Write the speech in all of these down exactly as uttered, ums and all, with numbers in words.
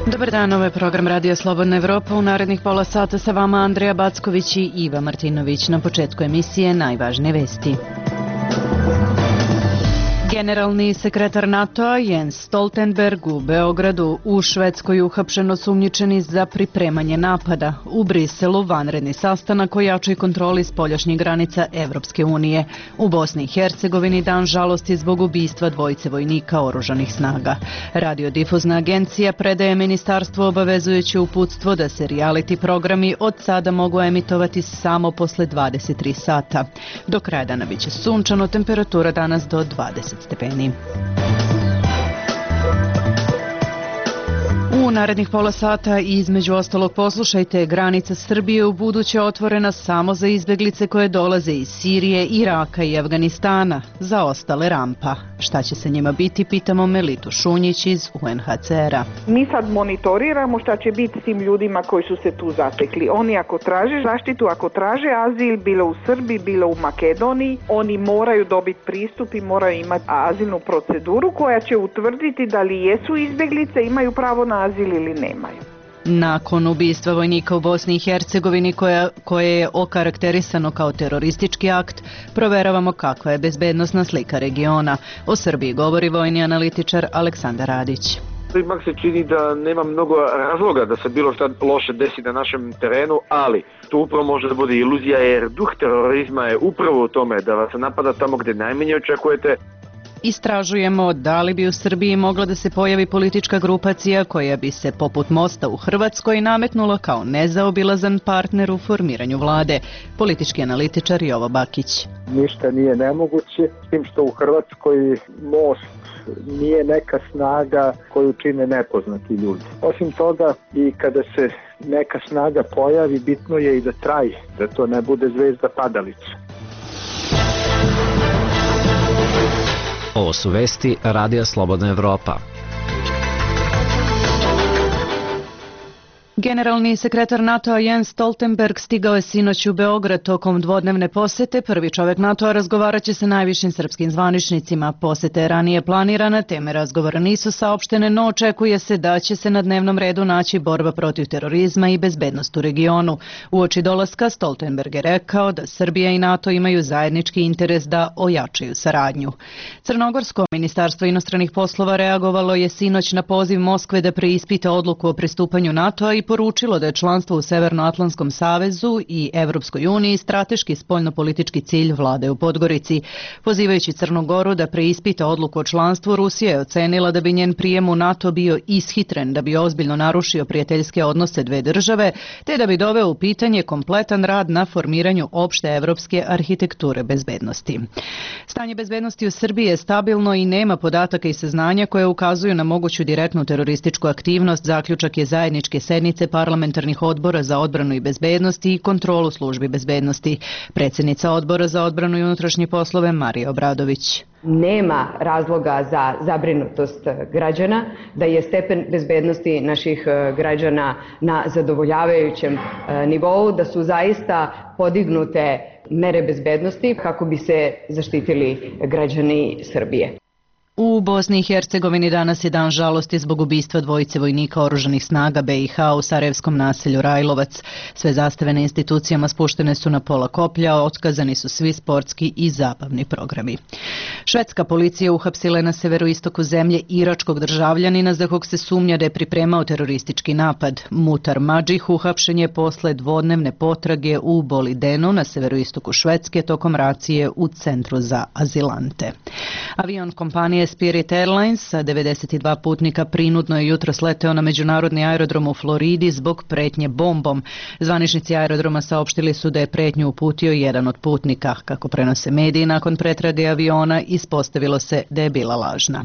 Dobar dan, ovo je program Radio Slobodna Evropa. U narednih pola sata sa vama Andreja Backović i Iva Martinović. Na početku emisije najvažnije vesti. Generalni sekretar NATO-a Jens Stoltenberg u Beogradu, u Švedskoj uhapšen osumnjičeni za pripremanje napada. U Briselu vanredni sastanak o jačoj kontroli spoljašnjih granica Evropske unije. U Bosni i Hercegovini dan žalosti zbog ubistva dvojice vojnika oružanih snaga. Radiodifuzna agencija predaje ministarstvu obavezujuće uputstvo da se reality programi od sada mogu emitovati samo posle dvadeset tri sata. Do kraja dana biće sunčano, temperatura danas do dvadeset stepeni. U narednih pola sata između ostalog poslušajte, granica Srbije u buduće otvorena samo za izbeglice koje dolaze iz Sirije, Iraka i Afganistana, za ostale rampa. Šta će se njima biti, pitamo Melitu Šunjić iz U N H C R-a. Mi sad monitoriramo šta će biti s tim ljudima koji su se tu zatekli. Oni ako traže zaštitu, ako traže azil, bilo u Srbiji, bilo u Makedoniji, oni moraju dobiti pristup i moraju imati azilnu proceduru koja će utvrditi da li jesu izbeglice, imaju pravo na azil ili nemaju. Nakon ubistva vojnika u Bosni i Hercegovini koja, koje je okarakterisano kao teroristički akt, proveravamo kakva je bezbednosna slika regiona. O Srbiji govori vojni analitičar Aleksandar Radić. Ipak se čini da nema mnogo razloga da se bilo šta loše desi na našem terenu, ali to upravo može da bude iluzija, jer duh terorizma je upravo u tome da vas napada tamo gde najmanje očekujete. Istražujemo da li bi u Srbiji mogla da se pojavi politička grupacija koja bi se poput Mosta u Hrvatskoj nametnula kao nezaobilazan partner u formiranju vlade. Politički analitičar Jovo Bakić. Ništa nije nemoguće, s tim što u Hrvatskoj Most nije neka snaga koju čine nepoznati ljudi. Osim toga, i kada se neka snaga pojavi, bitno je i da traje, da to ne bude zvezda padalica. Ovo su vesti Radija Slobodna Evropa. Generalni sekretar NATO-a Jens Stoltenberg stigao je sinoć u Beograd tokom dvodnevne posete. Prvi čovjek NATO-a razgovarat će sa najvišim srpskim zvaničnicima. Poseta je ranije planirana, teme razgovora nisu saopštene, no očekuje se da će se na dnevnom redu naći borba protiv terorizma i bezbednost u regionu. Uoči dolaska Stoltenberg je rekao da Srbija i NATO imaju zajednički interes da ojačaju saradnju. Crnogorsko ministarstvo inostranih poslova reagovalo je sinoć na poziv Moskve da preispita odluku o pristupanju NATO-a i poručilo da je članstvo u Severnoatlantskom savezu i Evropskoj uniji strateški spoljnopolitički cilj vlade u Podgorici. Pozivajući Crnu Goru da preispita odluku o članstvu, Rusija je ocenila da bi njen prijem u NATO bio ishitren, da bi ozbiljno narušio prijateljske odnose dve države, te da bi doveo u pitanje kompletan rad na formiranju opšte evropske arhitekture bezbednosti. Stanje bezbednosti u Srbiji je stabilno i nema podataka i saznanja koje ukazuju na moguću direktnu terorističku aktivnost, zaključak je zajedničke sednice parlamentarnih odbora za odbranu i bezbednost i kontrolu službi bezbednosti. Predsjednica odbora za odbranu i unutrašnje poslove Marija Obradović. Nema razloga za zabrinutost građana, da je stepen bezbednosti naših građana na zadovoljavajućem nivou, da su zaista podignute mere bezbednosti kako bi se zaštitili građani Srbije. U Bosni i Hercegovini danas je dan žalosti zbog ubistva dvojice vojnika oružanih snaga B i H u sarajevskom naselju Rajlovac. Sve zastave na institucijama spuštene su na pola koplja, otkazani su svi sportski i zabavni programi. Švedska policija uhapsila je na severoistoku zemlje iračkog državljanina za kog se sumnja da je pripremao teroristički napad. Mutar Madžih uhapšen je posle dvodnevne potrage u Bolidenu na severoistoku Švedske tokom racije u centru za azilante. Avion kompanije Spirit Airlines sa devedeset dva putnika prinudno je jutros leteo na međunarodni aerodrom u Floridi zbog pretnje bombom. Zvaničnici aerodroma saopštili su da je pretnju uputio jedan od putnika. Kako prenose mediji, nakon pretrage aviona ispostavilo se da je bila lažna.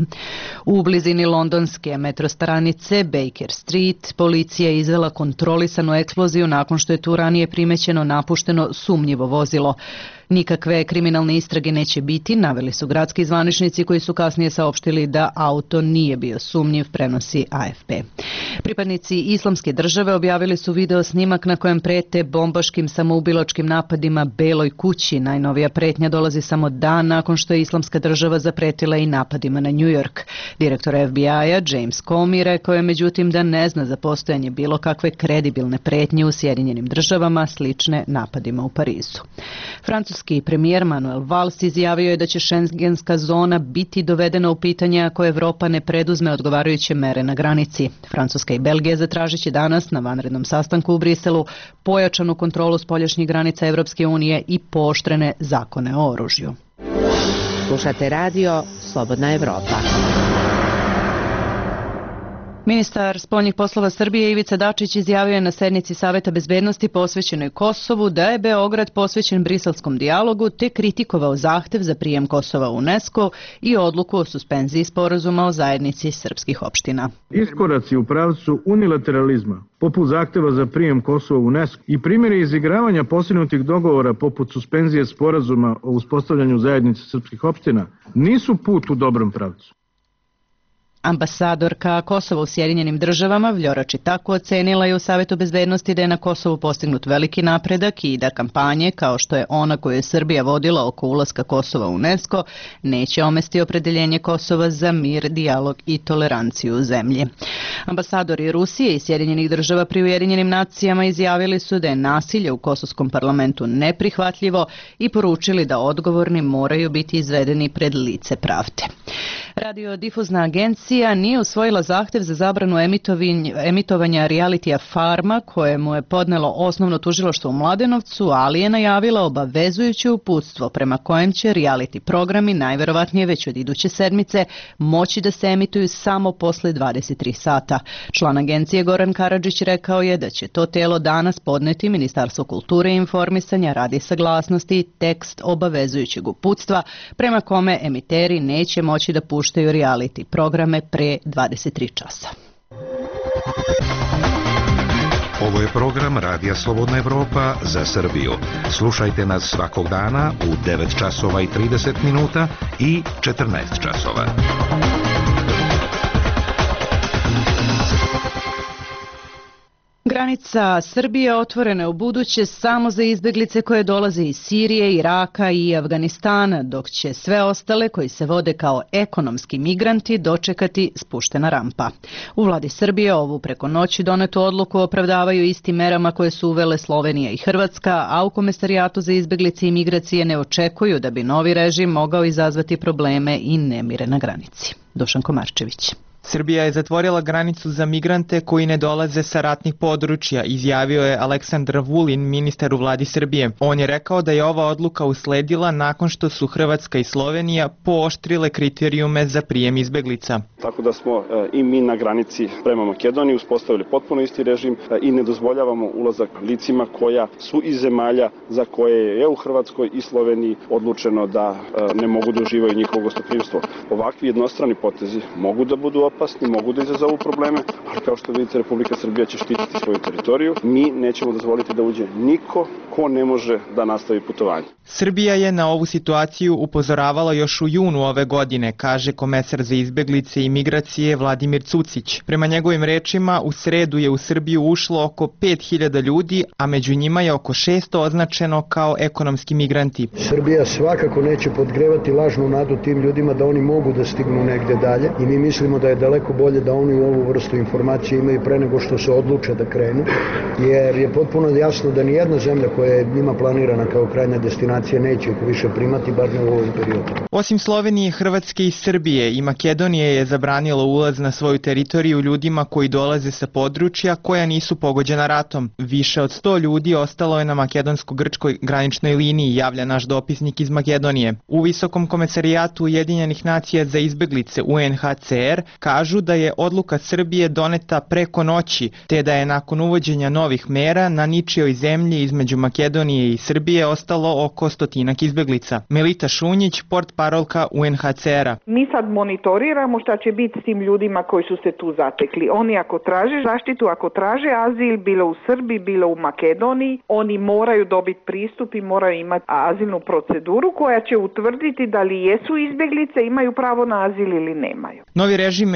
U blizini londonske metrostanice Baker Street policija je izvela kontrolisanu eksploziju nakon što je tu ranije primećeno napušteno sumnjivo vozilo. Nikakve kriminalne istrage neće biti, naveli su gradski zvaničnici koji su kasnije saopštili da auto nije bio sumnjiv, prenosi A F P. Pripadnici Islamske države objavili su video snimak na kojem prete bombaškim samoubilačkim napadima Beloj kući. Najnovija pretnja dolazi samo dan nakon što je Islamska država zapretila i napadima na New York. Direktor F B I-a James Comey rekao je međutim da ne zna za postojanje bilo kakve kredibilne pretnje u Sjedinjenim državama slične napadima u Parizu. Francuski premijer Manuel Valls izjavio je da će šengenska zona biti dovedena u pitanje ako Evropa ne preduzme odgovarajuće mere na granici. Francuska i Belgija zatražit će danas na vanrednom sastanku u Briselu pojačanu kontrolu spoljašnjih granica Evropske unije i pooštrene zakone o oružju. Slušate radio Slobodna Evropa. Ministar spoljnih poslova Srbije Ivica Dačić izjavio je na sednici Saveta bezbednosti posvećenoj Kosovu da je Beograd posvećen briselskom dijalogu te kritikovao zahtev za prijem Kosova u UNESCO i odluku o suspenziji sporazuma o zajednici srpskih opština. Iskoraci u pravcu unilateralizma, poput zahteva za prijem Kosova u UNESCO i primjeri izigravanja postignutih dogovora poput suspenzije sporazuma o uspostavljanju zajednice srpskih opština nisu put u dobrom pravcu. Ambasadorka Kosova u Sjedinjenim državama Vljora Čitaku ocenila je u Savetu bezbednosti da je na Kosovu postignut veliki napredak i da kampanje, kao što je ona koju je Srbija vodila oko ulaska Kosova u UNESCO, neće omesti opredeljenje Kosova za mir, dijalog i toleranciju u zemlji. Ambasadori Rusije i Sjedinjenih država pri Ujedinjenim nacijama izjavili su da je nasilje u kosovskom parlamentu neprihvatljivo i poručili da odgovorni moraju biti izvedeni pred lice pravde. Radiodifuzna agencija nije usvojila zahtev za zabranu emitovanja realitija Farma kojemu je podnelo osnovno tužilaštvo u Mladenovcu, ali je najavila obavezujuće uputstvo prema kojem će reality programi najverovatnije već od iduće sedmice moći da se emituju samo posle dvadeset tri sata. Član agencije Goran Karadžić rekao je da će to telo danas podneti Ministarstvo kulture i informisanja radi saglasnosti i tekst obavezujućeg uputstva prema kome emiteri neće moći da puštaju reality programe pre dvadeset tri časa. Ovo je program Radija Slobodna Evropa za Srbiju. Slušajte nas svakog dana u devet časova i trideset minuta i četrnaest časova. Granica Srbije otvorena je u buduće samo za izbeglice koje dolaze iz Sirije, Iraka i Afganistana, dok će sve ostale koji se vode kao ekonomski migranti dočekati spuštena rampa. U vladi Srbije ovu preko noći donetu odluku opravdavaju istim merama koje su uvele Slovenija i Hrvatska, a u Komesarijatu za izbeglice i migracije ne očekuju da bi novi režim mogao izazvati probleme i nemire na granici. Dušan Komarčević. Srbija je zatvorila granicu za migrante koji ne dolaze sa ratnih područja, izjavio je Aleksandar Vulin, ministar u vladi Srbije. On je rekao da je ova odluka usledila nakon što su Hrvatska i Slovenija pooštrile kriterijume za prijem izbeglica. Tako da smo e, i mi na granici prema Makedoniji uspostavili potpuno isti režim e, i ne dozvoljavamo ulazak licima koja su iz zemalja za koje je u Hrvatskoj i Sloveniji odlučeno da e, ne mogu da uživaju njihovo gostoprimstvo. Ovakvi jednostrani potezi mogu da budu opasni, mogu da izazovu probleme, ali kao što vidite Republika Srbija će štititi svoju teritoriju. Mi nećemo dozvoliti da uđe niko ko ne može da nastavi putovanje. Srbija je na ovu situaciju upozoravala još u junu ove godine, kaže komesar za izbeglice i migracije Vladimir Cucić. Prema njegovim rečima, u sredu je u Srbiju ušlo oko pet hiljada ljudi, a među njima je oko šesto označeno kao ekonomski migranti. Srbija svakako neće podgrevati lažnu nadu tim ljudima da oni mogu da stignu negde dalje i mi mislimo da je daleko bolje da oni u ovu vrstu informacije imaju pre nego što se odluče da krenu, jer je potpuno jasno da nijedna zemlja koja je njima planirana kao krajnja destinacija neće ih više primati, bar ne u ovom periodu. Osim Slovenije, Hrvatske i Srbije i Makedonije je zabranilo ulaz na svoju teritoriju ljudima koji dolaze sa područja koja nisu pogođena ratom. Više od sto ljudi ostalo je na makedonsko-grčkoj graničnoj liniji, javlja naš dopisnik iz Makedonije. U Visokom komesarijatu Ujedinjenih nacija za izbeglice U N H C R kažu da je odluka Srbije doneta preko noći, te da je nakon uvođenja novih mera na ničijoj zemlji između Makedonije i Srbije ostalo oko stotinak izbeglica. Melita Šunjić, portparolka U N H C R-a. Mi sad monitoriramo šta će biti s tim ljudima koji su se tu zatekli. Oni ako traže zaštitu, ako traže azil, bilo u Srbiji, bilo u Makedoniji, oni moraju dobiti pristup i moraju imati azilnu proceduru koja će utvrditi da li jesu izbeglice, imaju pravo na azil ili nemaju. Novi režim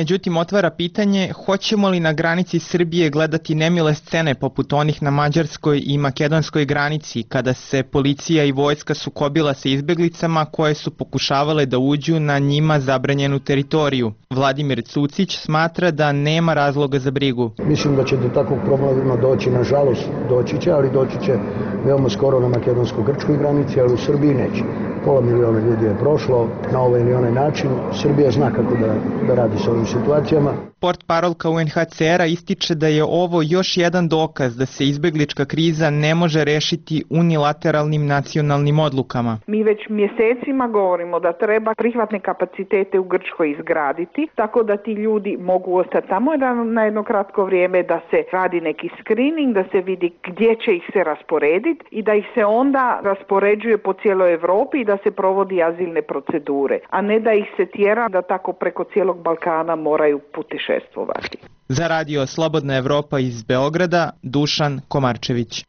međutim otvara pitanje hoćemo li na granici Srbije gledati nemile scene poput onih na mađarskoj i makedonskoj granici kada se policija i vojska sukobila sa izbeglicama koje su pokušavale da uđu na njima zabranjenu teritoriju. Vladimir Cucić smatra da nema razloga za brigu. Mislim da će do takvog problema doći, nažalost doći će, ali doći će veoma skoro na makedonsko-grčkoj granici, ali u Srbiji neće. Pola miliona ljudi je prošlo na ovaj ili onaj način. Srbija zna kako da, da radi s ovim situacijama. Portparolka U N H C R-a ističe da je ovo još jedan dokaz da se izbeglička kriza ne može rešiti unilateralnim nacionalnim odlukama. Mi već mjesecima govorimo da treba prihvatne kapacitete u Grčkoj izgraditi, tako da ti ljudi mogu ostati tamo na jedno kratko vrijeme, da se radi neki screening, da se vidi gdje će ih se rasporediti i da ih se onda raspoređuje po cijeloj Europi i da se provodi azilne procedure, a ne da ih se tjera da tako preko cijelog Balkana moraju putešestvovati. Za radio Slobodna Evropa iz Beograda, Dušan Komarčević.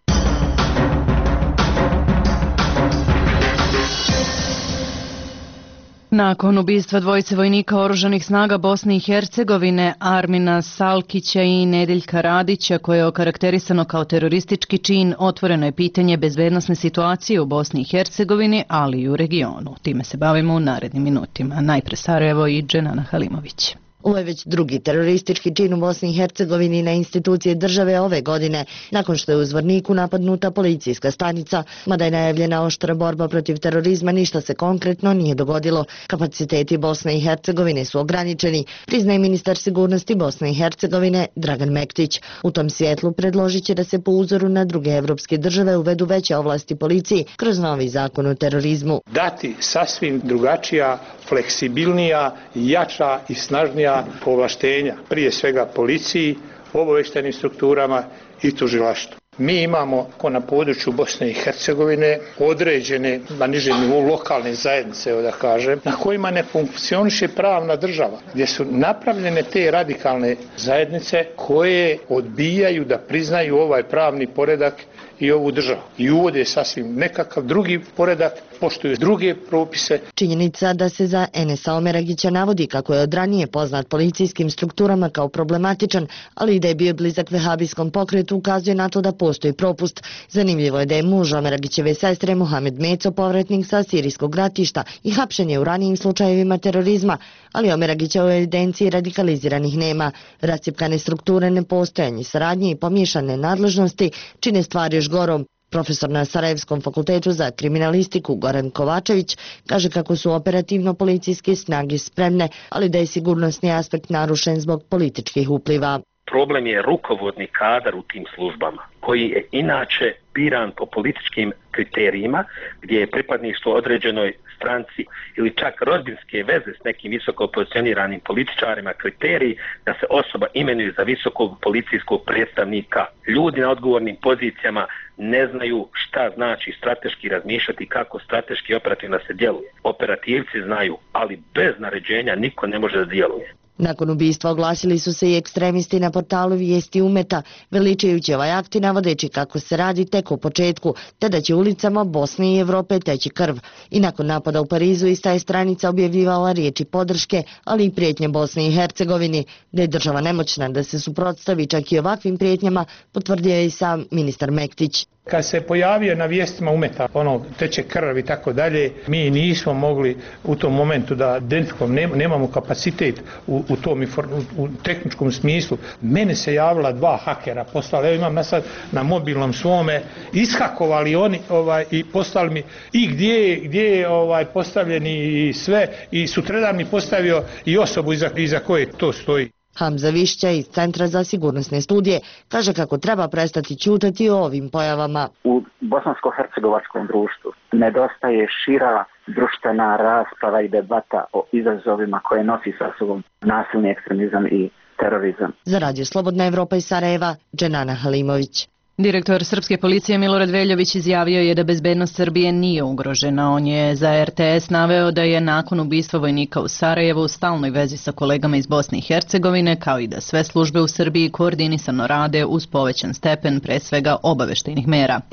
Nakon ubistva dvojice vojnika oružanih snaga Bosne i Hercegovine, Armina Salkića i Nedeljka Radića, koje je okarakterisano kao teroristički čin, otvoreno je pitanje bezbednosne situacije u Bosni i Hercegovini, ali i u regionu. Time se bavimo u narednim minutima. Najpre Sarajevo i Dženana Halimović. Ovo je već drugi teroristički čin u Bosni i Hercegovini na institucije države ove godine, nakon što je u Zvorniku napadnuta policijska stanica. Mada je najavljena oštra borba protiv terorizma, ništa se konkretno nije dogodilo. Kapaciteti Bosne i Hercegovine su ograničeni, priznaje ministar sigurnosti Bosne i Hercegovine Dragan Mektić. U tom svjetlu predložit će da se po uzoru na druge evropske države uvedu veće ovlasti policiji kroz novi zakon o terorizmu. Dati sasvim drugačija, fleksibilnija, jača i snažnija povlaštenja, prije svega policiji, obavještajnim strukturama i tužilaštvu. Mi imamo ko na području Bosne i Hercegovine određene na nižem nivou lokalne zajednice, da kažem, na kojima ne funkcioniše pravna država, gdje su napravljene te radikalne zajednice koje odbijaju da priznaju ovaj pravni poredak i ovu državu i uvode sasvim nekakav drugi poredak, poštuju druge propise. Činjenica da se za Enesa Omeragića navodi kako je od ranije poznat policijskim strukturama kao problematičan, ali i da je bio blizak vehabijskom pokretu, ukazuje na to da postoji propust. Zanimljivo je da je muž Omeragićeve sestre Mohamed Meco povratnik sa sirijskog ratišta i hapšen je u ranijim slučajevima terorizma, ali Omeragića u evidenciji radikaliziranih nema. Rascjepkane strukture, nepostojanje saradnje i pomiješane nadležnosti čine stvari još gorom. Profesor na Sarajevskom fakultetu za kriminalistiku Goran Kovačević kaže kako su operativno policijske snage spremne, ali da je sigurnosni aspekt narušen zbog političkih upliva. Problem je rukovodni kadar u tim službama, koji je inače biran po političkim kriterijima, gdje je pripadništvo određenoj stranci ili čak rodbinske veze s nekim visoko pozicioniranim političarima kriteriji da se osoba imenuje za visokog policijskog predstavnika. Ljudi na odgovornim pozicijama ne znaju šta znači strateški razmišljati, kako strateški operativno se djeluje. Operativci znaju, ali bez naređenja niko ne može da djeluje. Nakon ubistva oglasili su se i ekstremisti na portalu Vijesti Umeta, veličajući ovaj akt i navodeći kako se radi tek u početku, te da će ulicama Bosne i Evrope teći krv. I nakon napada u Parizu ista je stranica objavljivala riječi podrške, ali i prijetnje Bosni i Hercegovini. Da je država nemoćna da se suprotstavi čak i ovakvim prijetnjama, potvrdio je i sam ministar Mektić. Kad se pojavio na Vijestima Umeta, ono teče krv i tako dalje, mi nismo mogli u tom momentu da identifikujemo, ne, nemamo kapacitet u, u tom u, u tehničkom smislu. Mene se javila dva hakera, poslali, evo imam ja sad na mobilnom svome, ishakovali oni ovaj, i poslali mi i gdje, gdje je ovaj, postavljeni i sve, i sutradan mi postavio i osobu iza, iza koje to stoji. Hamza Višća iz Centra za sigurnosne studije kaže kako treba prestati ćutati o ovim pojavama. U bosansko-hercegovačkom društvu nedostaje šira društvena rasprava i debata o izazovima koje nosi sa sobom nasilni ekstremizam i terorizam. Za Radio Slobodna Evropa iz Sarajeva, Dženana Halimović. Direktor srpske policije Milorad Veljović izjavio je da bezbednost Srbije nije ugrožena. On je za R T S naveo da je nakon ubistva vojnika u Sarajevu u stalnoj vezi sa kolegama iz Bosne i Hercegovine, kao i da sve službe u Srbiji koordinisano rade uz povećan stepen pre svega obaveštajnih mera.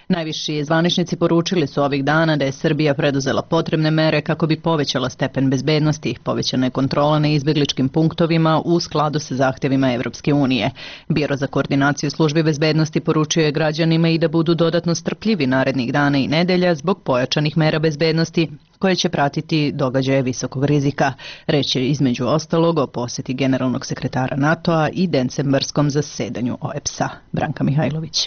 Najviši zvaničnici poručili su ovih dana da je Srbija preduzela potrebne mere kako bi povećala stepen bezbednosti, povećane kontrole na izbegličkim punktovima u skladu sa zahtevima Evropske unije. Biro za koordinaciju službi bezbednosti poručio je građanima i da budu dodatno strpljivi narednih dana i nedelja zbog pojačanih mera bezbednosti koje će pratiti događaje visokog rizika. Reč je između ostalog o poseti generalnog sekretara NATO-a i decembarskom zasedanju O E B S-a. Branka Mihajlović.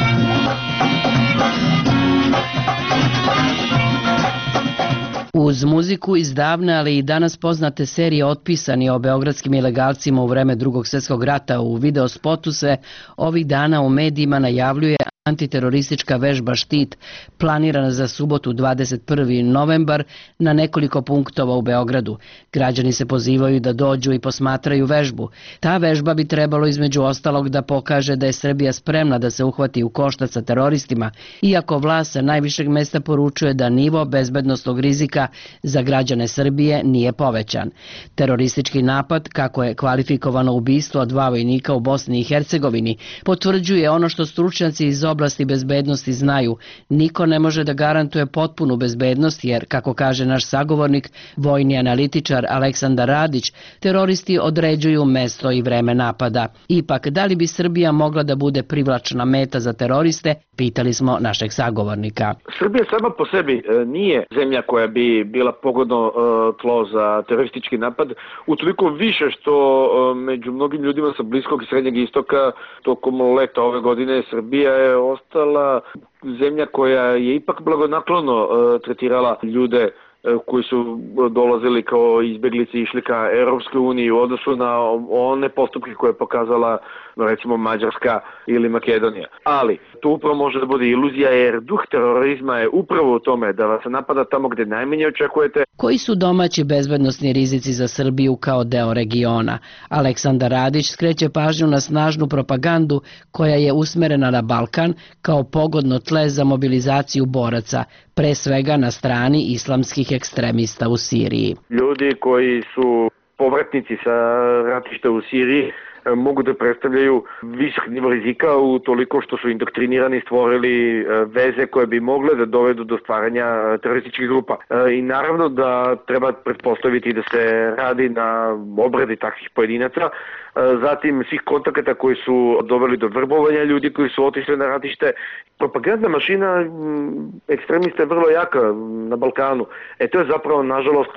Uz muziku iz davne, ali i danas poznate serije Otpisani o beogradskim ilegalcima u vreme Drugog svjetskog rata u videospotu se ovih dana u medijima najavljuje antiteroristička vežba Štit, planirana za subotu dvadeset prvi novembar na nekoliko punktova u Beogradu. Građani se pozivaju da dođu i posmatraju vežbu. Ta vežba bi trebalo između ostalog da pokaže da je Srbija spremna da se uhvati u koštac sa teroristima, iako vlast sa najvišeg mesta poručuje da nivo bezbednosnog rizika za građane Srbije nije povećan. Teroristički napad, kako je kvalifikovano ubistvo dva vojnika u Bosni i Hercegovini, potvrđuje ono što stručnjaci iz oblasti bezbednosti znaju. Niko ne može da garantuje potpunu bezbednost jer, kako kaže naš sagovornik, vojni analitičar Aleksandar Radić, teroristi određuju mesto i vreme napada. Ipak, da li bi Srbija mogla da bude privlačna meta za teroriste, pitali smo našeg sagovornika. Srbija sama po sebi nije zemlja koja bi bila pogodno tlo za teroristički napad, utoliko više što među mnogim ljudima sa Bliskog i Srednjeg istoka tokom leta ove godine Srbija je ostala zemlja koja je ipak blagonaklono tretirala ljude koji su dolazili kao izbeglice i išli ka Europskoj uniji u odnosu na one postupke koje je pokazala recimo Mađarska ili Makedonija. Ali to upravo može da bude iluzija jer duh terorizma je upravo u tome da vas napada tamo gde najmanje očekujete. Koji su domaći bezbednosni rizici za Srbiju kao deo regiona? Aleksandar Radić skreće pažnju na snažnu propagandu koja je usmerena na Balkan kao pogodno tle za mobilizaciju boraca, pre svega na strani islamskih ekstremista u Siriji. Ljudi koji su povratnici sa ratišta u Siriji mogu da predstavljaju visok nivo rizika u toliko što su indoktrinirani, stvorili veze koje bi mogle da dovedu do stvaranja terorističkih grupa. I naravno da treba pretpostaviti da se radi na obradi takvih pojedinaca, zatim svih kontakata koji su doveli do vrbovanja ljudi koji su otišli na ratište. Propagandna mašina ekstremista je vrlo jaka na Balkanu. E to je zapravo, nažalost,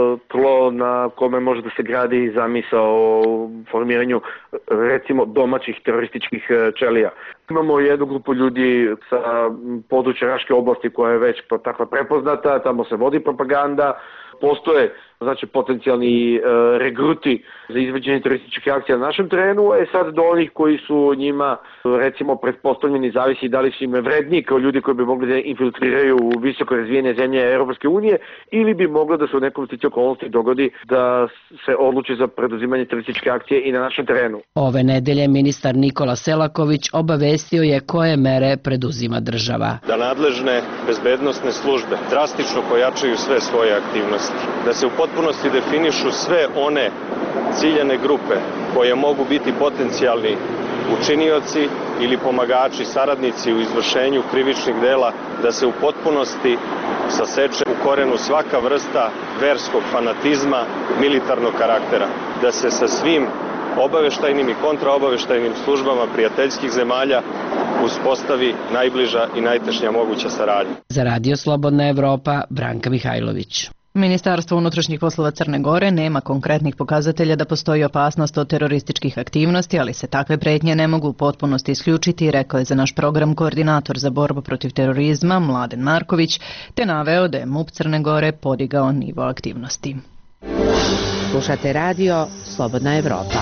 tlo na kome može da se gradi zamisao o formiranju recimo domaćih terorističkih čelija. Imamo jednu grupu ljudi sa područja Raške oblasti koja je već takva prepoznata, tamo se vodi propaganda, postoje znači potencijalni e, regruti za izvođenje terorističkih akcija na našem terenu, a sad do onih koji su njima recimo pretpostavljeni, zavisi da li su im vredni kao ljudi koji bi mogli da infiltriraju u visoko razvijene zemlje Europske unije ili bi moglo da se u nekom stici okolnosti dogodi da se odluči za preduzimanje terorističke akcije i na našem terenu. Ove nedelje ministar Nikola Selaković obavestio je koje mere preduzima država. Da nadležne bezbednosne službe drastično pojačaju sve svoje aktivnosti, da se u potpunosti definišu sve one ciljane grupe koje mogu biti potencijalni učinioci ili pomagači, saradnici u izvršenju krivičnih dela, da se u potpunosti saseče u korenu svaka vrsta verskog fanatizma, militarnog karaktera, da se sa svim obaveštajnim i kontraobaveštajnim službama prijateljskih zemalja uspostavi najbliža i najtešnja moguća saradnja. Za Radio Slobodna Evropa, Branka Mihajlović. Ministarstvo unutrašnjih poslova Crne Gore nema konkretnih pokazatelja da postoji opasnost od terorističkih aktivnosti, ali se takve pretnje ne mogu u potpunosti isključiti, rekao je za naš program koordinator za borbu protiv terorizma Mladen Marković, te naveo da je M U P Crne Gore podigao nivo aktivnosti. Slušate radio Slobodna Evropa.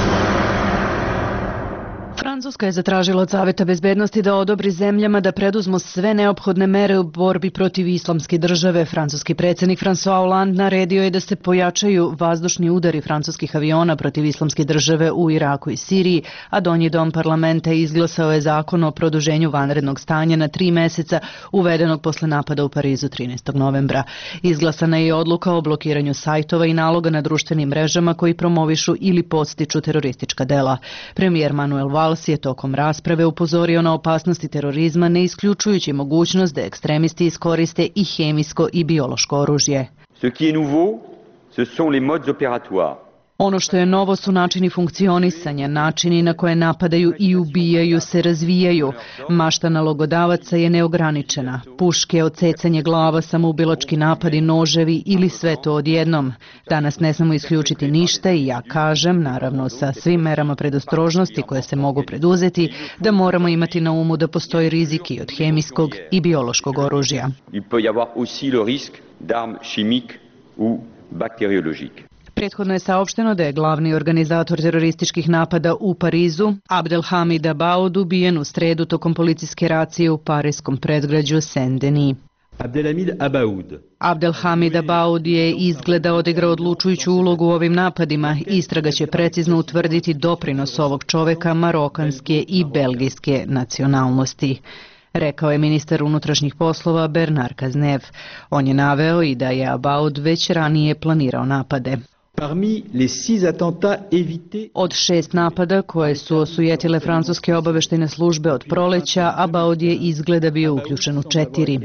Francuska je zatražila od Saveta bezbednosti da odobri zemljama da preduzmu sve neophodne mere u borbi protiv islamske države. Francuski predsjednik François Hollande naredio je da se pojačaju vazdušni udari francuskih aviona protiv islamske države u Iraku i Siriji, a Donji dom parlamenta izglasao je zakon o produženju vanrednog stanja na tri meseca uvedenog posle napada u Parizu trinaestog novembra. Izglasana je odluka o blokiranju sajtova i naloga na društvenim mrežama koji promovišu ili podstiču teroristička dela. Premijer Manuel Valls Balc je tokom rasprave upozorio na opasnosti terorizma, ne isključujući mogućnost da ekstremisti iskoriste i hemijsko i biološko oružje. Ce qui est nouveau, ce sont les modes opératoires. Ono što je novo su načini funkcionisanja, načini na koje napadaju i ubijaju se razvijaju. Mašta nalogodavaca je neograničena. Puške, odsecanje glava, samoubilački napadi, noževi ili sve to odjednom. Danas ne smemo isključiti ništa i ja kažem, naravno sa svim merama predostrožnosti koje se mogu preduzeti, da moramo imati na umu da postoji rizik i od hemijskog i biološkog oružja. Il peut y avoir aussi le risque d'armes chimiques ou bactériologiques. Prethodno je saopšteno da je glavni organizator terorističkih napada u Parizu, Abdelhamid Abaoud, ubijen u sredu tokom policijske racije u parijskom predgrađu Saint-Denis. Abdelhamid Abaoud. Abdelhamid Abaoud je izgleda odigrao odlučujuću ulogu u ovim napadima. Istraga će precizno utvrditi doprinos ovog čoveka marokanske i belgijske nacionalnosti, rekao je ministar unutrašnjih poslova Bernard Cazeneuve. On je naveo i da je Abaoud već ranije planirao napade. Parmi les six attentats évités... Od šest napada koje su osujetile francuske obaveštajne službe od proleća, Abaoud je izgleda bio uključen u četiri.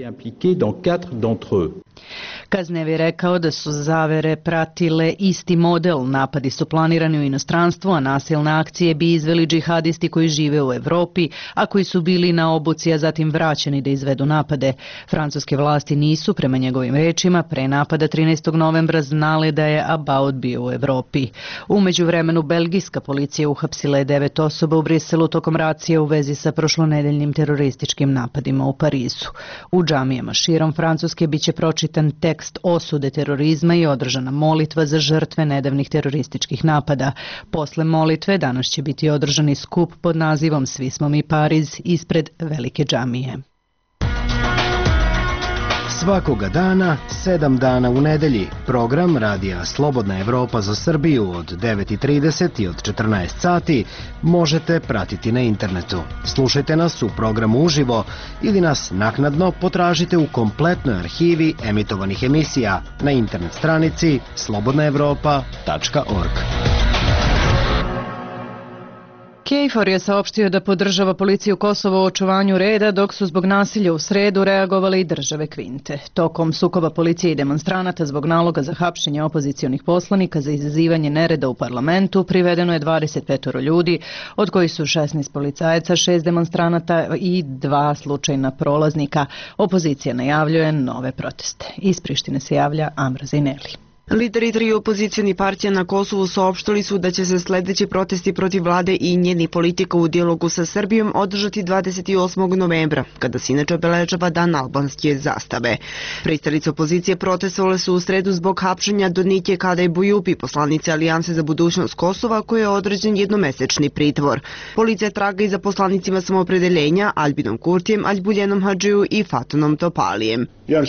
Cazeneuve je rekao da su zavere pratile isti model. Napadi su planirani u inostranstvu, a nasilne akcije bi izveli džihadisti koji žive u Evropi, a koji su bili na obuci, a zatim vraćeni da izvedu napade. Francuske vlasti nisu, prema njegovim rečima, pre napada trinaestog novembra znale da je Abaoud bio u Evropi. U međuvremenu, belgijska policija uhapsila je devet osoba u Briselu tokom racije u vezi sa prošlonedeljnim terorističkim napadima u Parizu. U džamijama širom Francuske biće pročitan tekst osude terorizma i održana molitva za žrtve nedavnih terorističkih napada. Posle molitve danas će biti održani skup pod nazivom Svi smo mi Pariz ispred velike džamije. Svakoga dana, sedam dana u nedelji, program Radija Slobodna Evropa za Srbiju od devet i trideset i od četrnaest sati možete pratiti na internetu. Slušajte nas u programu uživo ili nas naknadno potražite u kompletnoj arhivi emitovanih emisija na internet stranici slobodna evropa tačka org. Kejfor je saopštio da podržava policiju Kosova u očuvanju reda, dok su zbog nasilja u sredu reagovale i države Kvinte. Tokom sukoba policije i demonstranata zbog naloga za hapšenje opozicionih poslanika za izazivanje nereda u parlamentu privedeno je dvadeset pet ljudi, od kojih su šesnaest policajaca, šest demonstranata i dva slučajna prolaznika. Opozicija najavljuje nove proteste. Iz Prištine se javlja Amra Zaineli. Lideri tri opozicijoni partija na Kosovu saopštili su da će se sledeći protesti protiv vlade i njeni politika u dijalogu sa Srbijom održati dvadeset osmog novembra, kada se inače obeležava dan albanske zastave. Pristalice opozicije protestovale su u sredu zbog hapšenja Donike Kadaj Bujupi, poslanice Alijanse za budućnost Kosova, koje je određen jednomesečni pritvor. Policija traga i za poslanicima samoopredeljenja Albinom Kurtijem, Aljbuljenom Hadžiju i Fatunom Topalijem.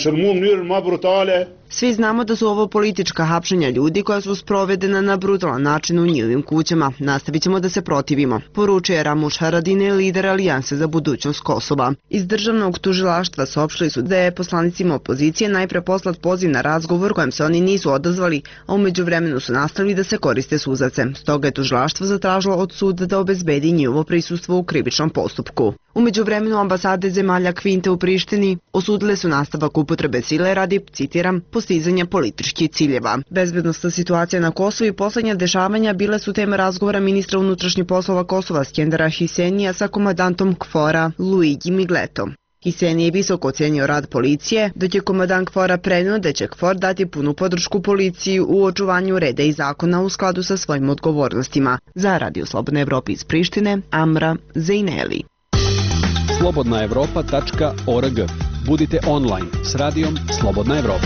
Svi znamo da su ovo politička hapšenja ljudi koja su sprovedena na brutalan način u njihovim kućama. Nastavit ćemo da se protivimo, poručuje Ramuš Haradine, lider Alijanse za budućnost Kosova. Iz državnog tužilaštva saopštili su da je poslanicima opozicije najpre poslat poziv na razgovor kojem se oni nisu odazvali, a umeđu vremenu su nastavili da se koriste suzavcem. Stoga je tužilaštvo zatražilo od suda da obezbedi njihovo prisustvo u krivičnom postupku. Umeđu vremenu ambasade zemalja Kvinte u Prištini osudile su nastavak upotrebe sile radi, citiram, postizanja političkih ciljeva. Bezbednosna situacija na Kosovu i poslednja dešavanja bile su tema razgovora ministra unutrašnjih poslova Kosova Skendera Hisenija sa komandantom Kfora Luigi Migletom. Hiseni je visoko ocenio rad policije, dok je komadant Kfora preneo da će Kfor dati punu podršku policiji u očuvanju reda i zakona u skladu sa svojim odgovornostima. Za Radio Slobodna Evropa iz Prištine, Amra Zaineli. slobodna evropa tačka org. Budite online s radijom Slobodna Evropa.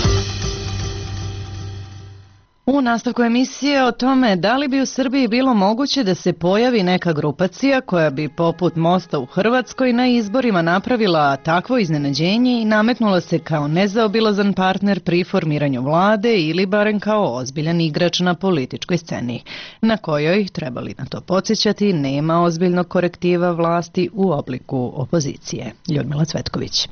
U nastavku emisije o tome da li bi u Srbiji bilo moguće da se pojavi neka grupacija koja bi poput Mosta u Hrvatskoj na izborima napravila takvo iznenađenje i nametnula se kao nezaobilazan partner pri formiranju vlade ili barem kao ozbiljan igrač na političkoj sceni, na kojoj, trebali na to podsjećati, nema ozbiljnog korektiva vlasti u obliku opozicije. Ljudmila Cvetković.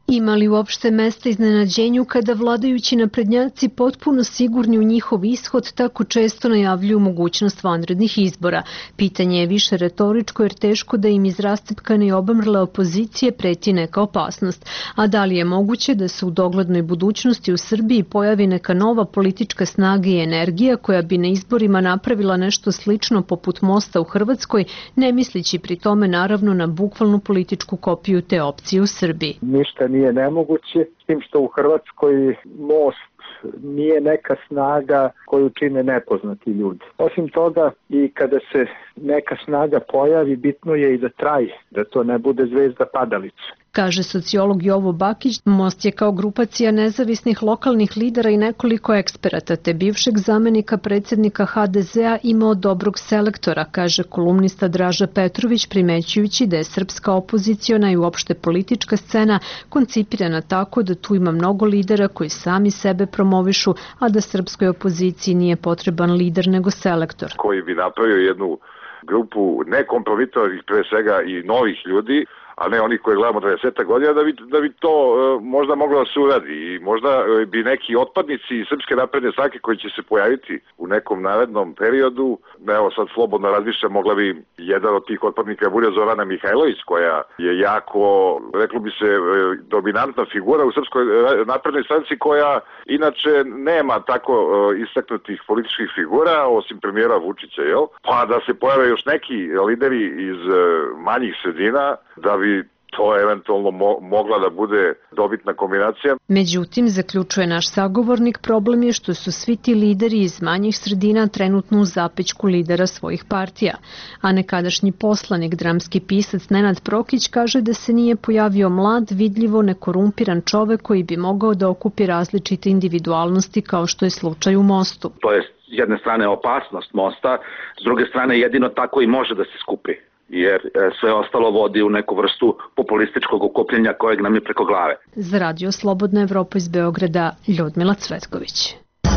Ima li uopšte mesta iznenađenju kada vladajući naprednjaci potpuno sigurni u njihov ishod tako često najavljuju mogućnost vanrednih izbora? Pitanje je više retoričko jer teško da im iz rastepkane i obamrle opozicije preti neka opasnost. A da li je moguće da se u doglednoj budućnosti u Srbiji pojavi neka nova politička snaga i energija koja bi na izborima napravila nešto slično poput Mosta u Hrvatskoj, ne mislići pri tome naravno na bukvalnu političku kopiju te opcije u Srbiji? Ništa nije nemoguće, s tim što u Hrvatskoj Most nije neka snaga koju čine nepoznati ljudi. Osim toga, i kada se neka snaga pojavi, bitno je i da traje, da to ne bude zvezda padalica. Kaže sociolog Jovo Bakić, Most je kao grupacija nezavisnih lokalnih lidera i nekoliko eksperata te bivšeg zamenika predsjednika ha de zea imao dobrog selektora, kaže kolumnista Draža Petrović, primećujući da je srpska opoziciona i uopšte politička scena koncipirana tako da tu ima mnogo lidera koji sami sebe promovišu, a da srpskoj opoziciji nije potreban lider nego selektor. Koji bi napravio jednu grupu nekompromitovanih pre svega i novih ljudi, a ne oni koji gledamo dvadeset godina, da bi, da bi to e, možda moglo da se uradi i možda e, bi neki otpadnici iz Srpske napredne stranke koji će se pojaviti u nekom narednom periodu, evo sad slobodno razmišljam, mogla bi jedan od tih otpadnika bude Zorana Mihajlović, koja je jako, reklo bi se, e, dominantna figura u Srpskoj naprednoj stranci, koja inače nema tako e, istaknutih političkih figura, osim premijera Vučića, jel? Pa da se pojave još neki lideri iz e, manjih sredina, da bi to eventualno mo- mogla da bude dobitna kombinacija. Međutim, zaključuje naš sagovornik, problem je što su svi ti lideri iz manjih sredina trenutno u zapećku lidera svojih partija. A nekadašnji poslanik, dramski pisac Nenad Prokić kaže da se nije pojavio mlad, vidljivo nekorumpiran čovek koji bi mogao da okupi različite individualnosti kao što je slučaj u Mostu. To je s jedne strane opasnost Mosta, s druge strane jedino tako i može da se skupi, jer sve ostalo vodi u neku vrstu populističkog okupljenja kojeg nam je preko glave. Za Radio Slobodna Evropa iz Beograda, Ljudmila Cvetković.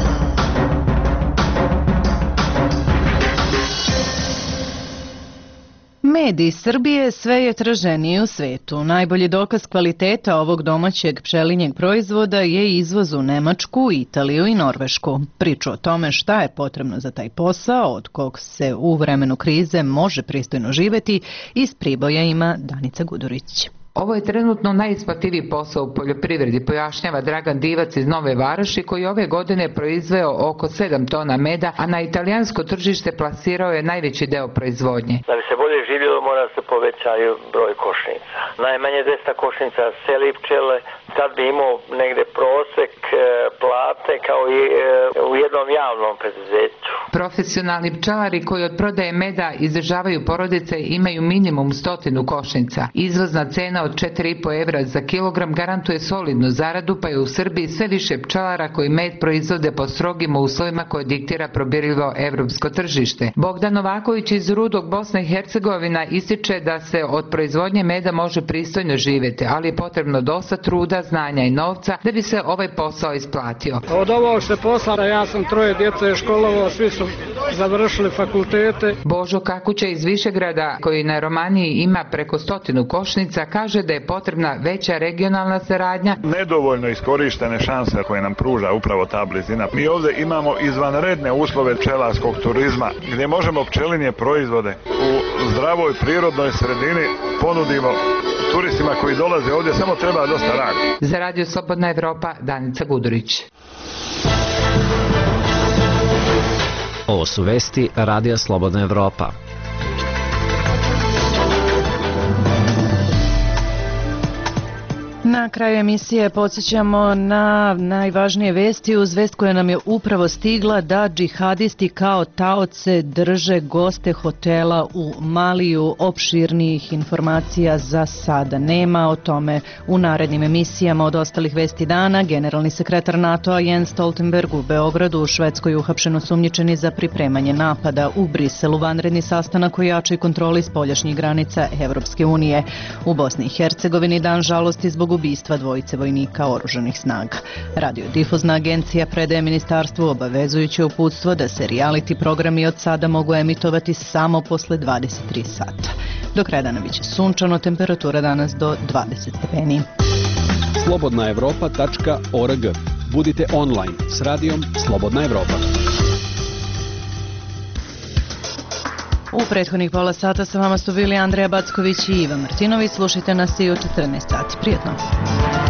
Mediji Srbije sve je traženiji u svetu. Najbolji dokaz kvaliteta ovog domaćeg pčelinjeg proizvoda je izvoz u Nemačku, Italiju i Norvešku. Priču o tome šta je potrebno za taj posao, od kog se u vremenu krize može pristojno živeti, iz Priboja ima Danica Gudurić. Ovo je trenutno najisplativiji posao u poljoprivredi, pojašnjava Dragan Divac iz Nove Varoši, koji ove godine proizveo oko sedam tona meda, a na italijansko tržište plasirao je najveći deo proizvodnje. Da bi se bolje živjelo, mora se povećaju broj košnica. Najmanje dvesta košnica seli pčele, sad bi imao negde prosek plate kao i u jednom javnom preduzeću. Profesionalni pčelari koji od prodaje meda izdržavaju porodice imaju minimum stotinu košnica. Izvozna cena od četiri i po evra za kilogram garantuje solidnu zaradu, pa je u Srbiji sve više pčelara koji med proizvode po strogim uslovima koje diktira probirljivo evropsko tržište. Bogdan Novaković iz Rudog, Bosna i Hercegovina, ističe da se od proizvodnje meda može pristojno živjeti, ali je potrebno dosta truda, znanja i novca da bi se ovaj posao isplatio. Od ovog što je posla, ja sam troje djece školovao, svi su završili fakultete. Božo Kakuća iz Višegrada, koji na Romaniji ima preko stotinu košnica, kaže da je potrebna veća regionalna saradnja. Nedovoljno iskorištene šanse koje nam pruža upravo ta blizina. Mi ovdje imamo izvanredne uslove pčelarskog turizma, gdje možemo pčelinje proizvode u zdravoj prirodnoj sredini ponudimo turistima koji dolaze ovdje, samo treba dosta rada. Za Radio Slobodna Evropa, Danica Gudurić. Ovo su vesti Radija Slobodna Evropa. Na kraju emisije podsjećamo na najvažnije vesti uz vest koja nam je upravo stigla da džihadisti kao taoce drže goste hotela u Maliju. Opširnijih informacija za sada nema, o tome u narednim emisijama. Od ostalih vesti dana, generalni sekretar NATO-a Jens Stoltenberg u Beogradu, u Švedskoj uhapšen osumnjičeni za pripremanje napada, u Briselu vanredni sastanak o jačoj kontroli spoljašnjih granica Evropske unije. U Bosni i Hercegovini dan žalosti zbog ubistva dvojice vojnika oružanih snaga. Radiodifuzna agencija predaje ministarstvu obavezujuće uputstvo da se reality programi od sada mogu emitovati samo posle dvadeset tri sata. Do kraja dana biće sunčano, temperatura danas do dvadeset stepeni. slobodna evropa tačka org. Budite online s radijom Slobodna Evropa. U prethodnih pola sata sa vama su bili Andreja Backović i Iva Martinović. Slušajte nas i u četrnaest sati. Prijetno!